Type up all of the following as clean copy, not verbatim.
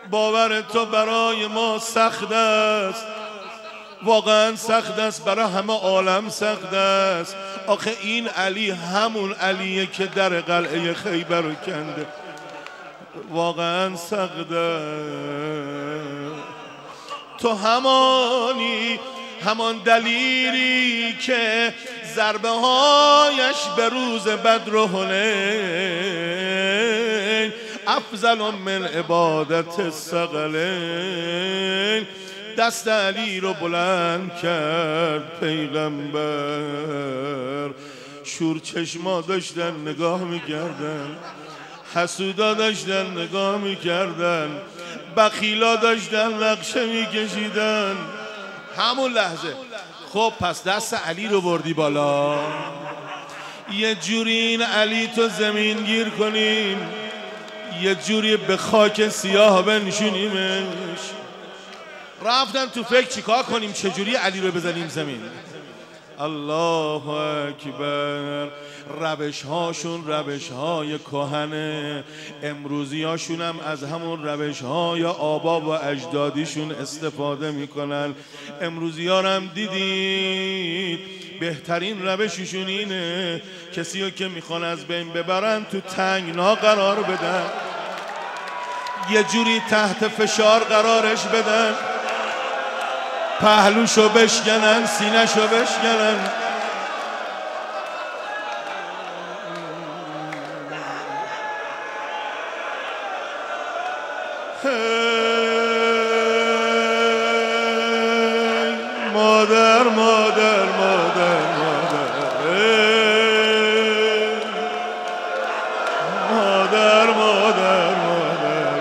باور تو برای ما سخت است، واقعا سخت است، برای همه عالم سخت است. آخه این علی همون علیه که در قلعه خیبر رو کنده، واقعا سخت است. تو همانی، همان دلیری که ضربه هایش به روز بدر و حنین افضل من عبادت الثقلین. دست علی رو بلند کرد پیغمبر، شور چشما داشتن نگاه میکردن، حسودا داشتن نگاه میکردن، بخیلا داشتن نقشه میکشیدن. همون لحظه خب پس دست علی رو بردی بالا، یه جوری این علی تو زمین گیر کنیم، یه جوری به خاک سیاه بنشونیمش. رفتن تو فکر چیکار کنیم، چجوری علی رو بزنیم زمین. الله اکبر. روش هاشون روش های کهنه، امروزی هاشون هم از همون روش های آبا و اجدادیشون استفاده میکنن. امروزی ها هم دیدید بهترین روششون اینه کسی رو که میخوان از بین ببرن تو تنگنا قرار بدن، یه جوری تحت فشار قرارش بدن، پهلوشو بشکنن، سینه‌شو بشکنن. مادر مادر مادر مادر مادر مادر مادر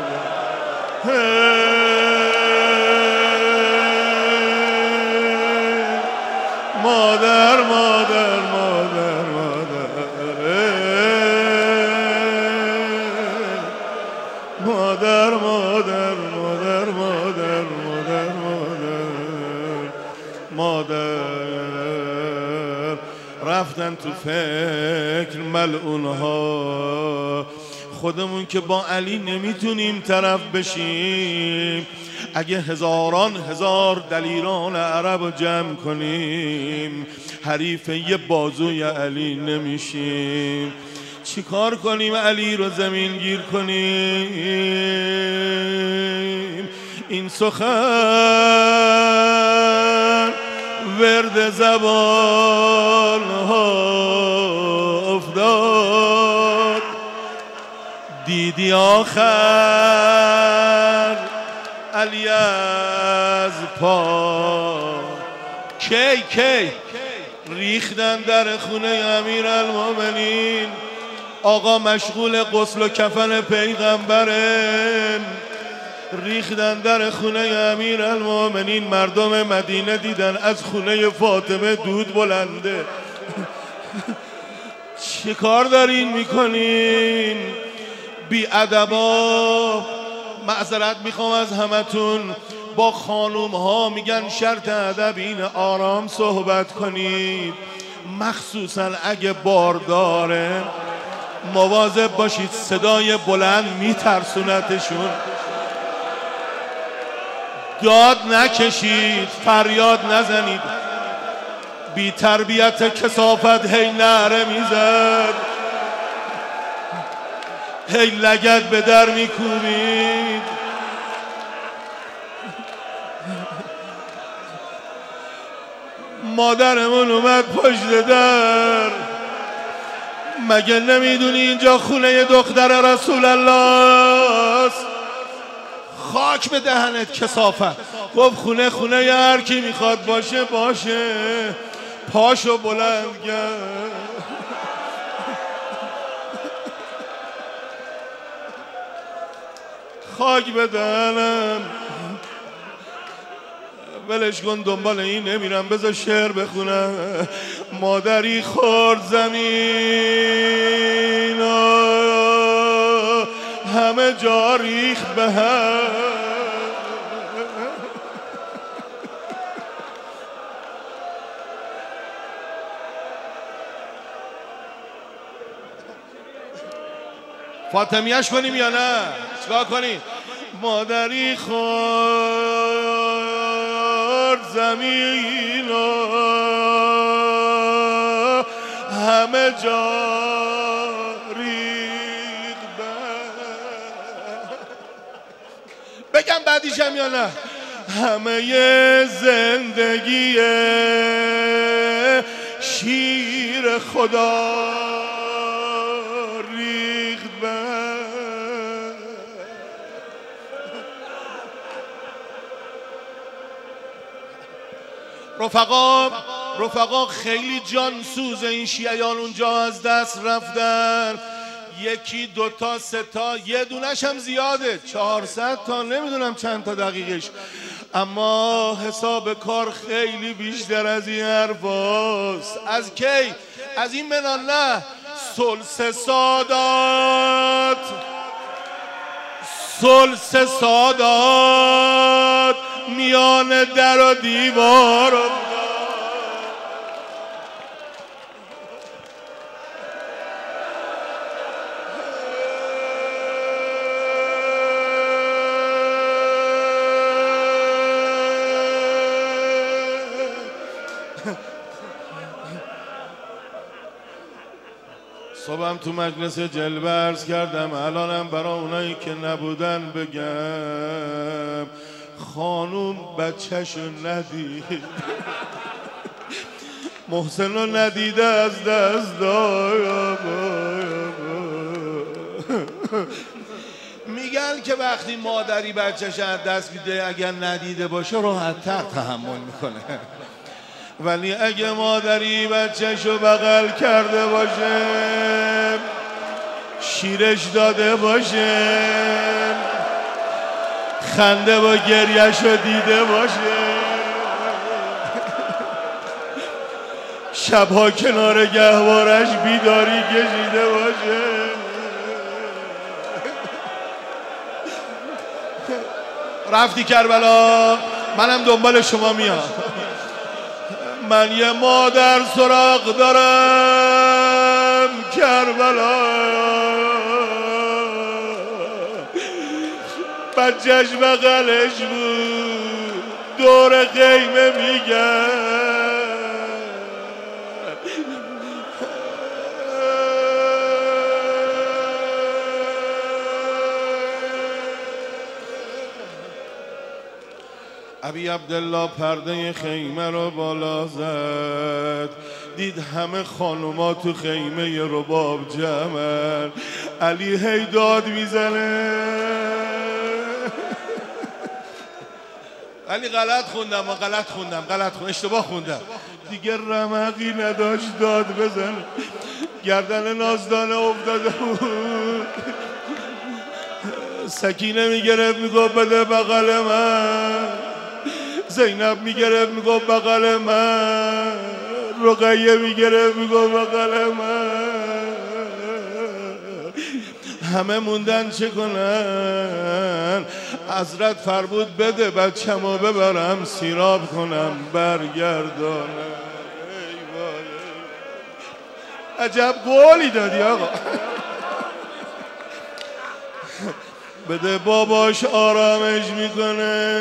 مادر مادر مادر مادر مادر مادر مادر مادر مادر. رفتن تو فکر ملعونها، خودمون که با علی نمیتونیم طرف بشیم، اگه هزاران هزار دلیران عرب جمع کنیم حریف یه بازوی علی نمیشیم. چی کار کنیم علی رو زمین گیر کنیم؟ این سخن ورد زبان ها افتاد، دیدی آخر علی از پا. کی ریختن در خونه امیرالمومنین، آقا مشغول غسل و کفن پیغمبره، ریختن در خونه امیرالمومنین. مردم مدینه دیدن از خونه فاطمه دود بلنده. چه کار دارین میکنین؟ بی ادبا. معذرت میخوام از همتون، با خانوم ها میگن شرط ادب اینه آرام صحبت کنید، مخصوصا اگه بارداره مواظب باشید، صدای بلند میترسونتشون. داد نکشید، فریاد نزنید. بی تربیت کثافت هی نعره میزد، هی لگد به در میکوبید. مادرمون اومد پشت در، مگه نمیدونی اینجا خونه دختر رسول الله است؟ خاک به دهنت کثافت. گفت خونه هر کی میخواد باشه باشه. پاشو بلند کرد. خاک به دهنم. ولش کن، دنبال این نمیرم، بذار شعر بخونم. مادری خورد زمین همه جا ریخت به هم، فاطمیه‌اش کنیم یا نه؟ چیکار کنیم؟ مادری خورد زمین و همه جا ریخ بگم بعدیشم یا نه؟ همه زندگی شیر خدا ریخت رفقا خیلی جانسوز این شیعیان اونجا از دست رفتن. یکی دوتا سه تا، یه دونش هم زیاده، 400 تا، نمیدونم چند تا دقیقش، اما حساب کار خیلی بیشتر از این حرفاست. از کی؟ از این منان نه، سلس سادات میان در و دیوار صبحم تو مجلس جلوه عرض کردم، الانم برای اونایی که نبودن بگم، خانوم بچه‌شو ندید، محسن رو ندیده از دست داد. میگن که وقتی مادری بچه‌ش از دست میده اگر ندیده باشه راحت‌تر تحمل میکنه، ولی اگه مادری بچه‌شو بغل کرده باشه، شیرش داده باشه، خنده و گریه‌شو دیده باشه، شبها کنار گهوارش بیداری کشیده باشه، رفتی کربلا، منم دنبال شما میام. من یه مادر سراغ دارم کربلا، بچه‌ش بغلش بود، دور خیمه میگن ابی عبدالله پرده خیمه رو بالا زد، دید همه خانوما تو خیمه رباب جمعن، علی هی داد میزنه. علی غلط خوندم، اشتباه خوندم، دیگه رمقی نداشت داد بزن، گردن نازدانه افتاده بود. سکینه میگرفت میگفت بده بغل من، زینب میگرفت میگفت بغل من، رقیه میگرفت میگفت بغل من، همه موندن چه کنن. حضرت فرمود بده بچه‌مو ببرم سیراب کنم برگردانم. عجب قولی دادی آقا. بده باباش آرامش میکنه.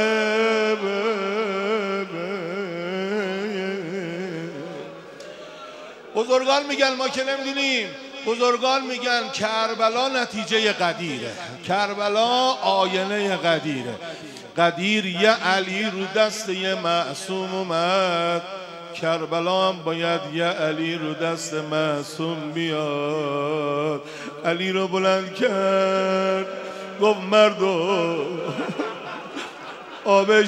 بزرگان میگن، ما که نمیدونیم، بزرگان میگن کربلا نتیجه قدیره، کربلا آینه قدیره. قدیر یه علی رو دست یه معصوم اومد، کربلا هم باید یه علی رو دست معصوم بیاد. علی رو بلند کرد گفت مردو آبش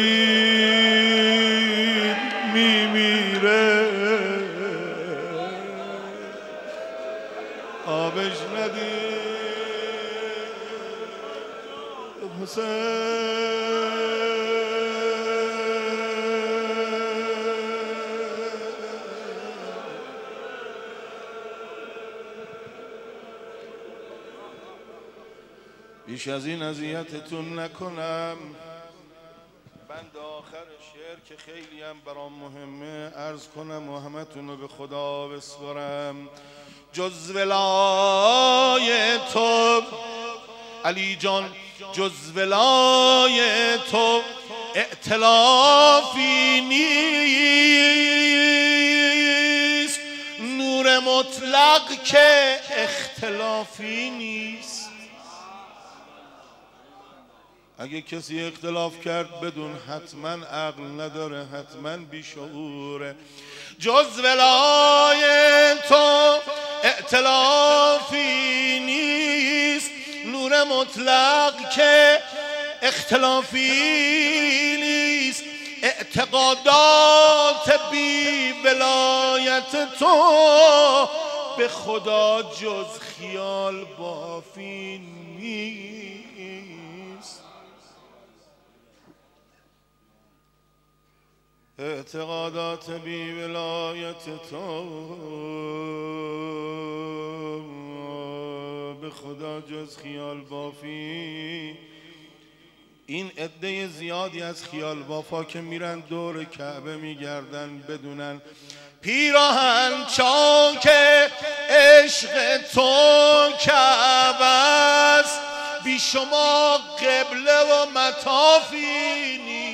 بدید میمیره، آبش ندید حسین. بیش از این اذیتتون نکنم. بند آخر شعر که خیلی هم برام مهمه عرض کنم و همتون رو به خدا بسپارم. جز ولای تو علی جان جز ولای تو ائتلافی نیست، نور مطلق که اختلافی نیست. اگه کسی اختلاف کرد بدون حتما عقل نداره، حتما بیشعوره. جز ولای تو ائتلافی نیست، نور مطلق که اختلافی نیست. اعتقادات بی ولایت تو به خدا جز خیال بافی نیست. اعتقادات بی ولایت تو به خدا جز خیال بافی. این عده زیادی از خیال بافا که میرن دور کعبه میگردن بدونن پیراهن چاک عشق تو کعبه است، بی شما قبله و مطافی نیست.